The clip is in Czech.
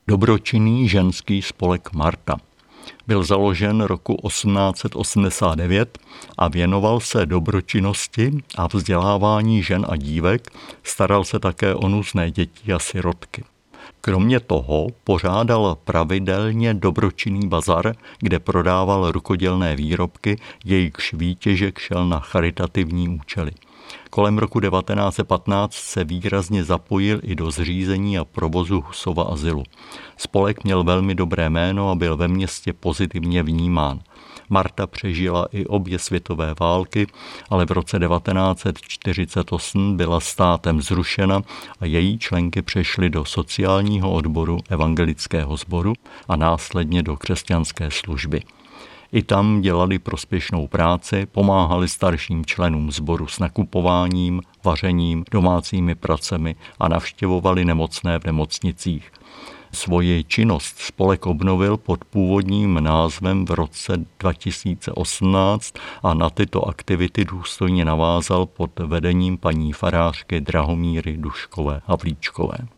Dobročinný ženský spolek Marta. Byl založen roku 1889 a věnoval se dobročinnosti a vzdělávání žen a dívek, staral se také o nuzné děti a sirotky. Kromě toho pořádal pravidelně dobročinný bazar, kde prodával rukodělné výrobky, jejichž výtěžek šel na charitativní účely. Kolem roku 1915 se výrazně zapojil i do zřízení a provozu Husova azylu. Spolek měl velmi dobré jméno a byl ve městě pozitivně vnímán. Marta přežila i obě světové války, ale v roce 1948 byla státem zrušena a její členky přešly do sociálního odboru evangelického sboru a následně do křesťanské služby. I tam dělali prospěšnou práci, pomáhali starším členům sboru s nakupováním, vařením, domácími pracemi a navštěvovali nemocné v nemocnicích. Svoji činnost spolek obnovil pod původním názvem v roce 2018 a na tyto aktivity důstojně navázal pod vedením paní farářky Drahomíry Duškové Havlíčkové.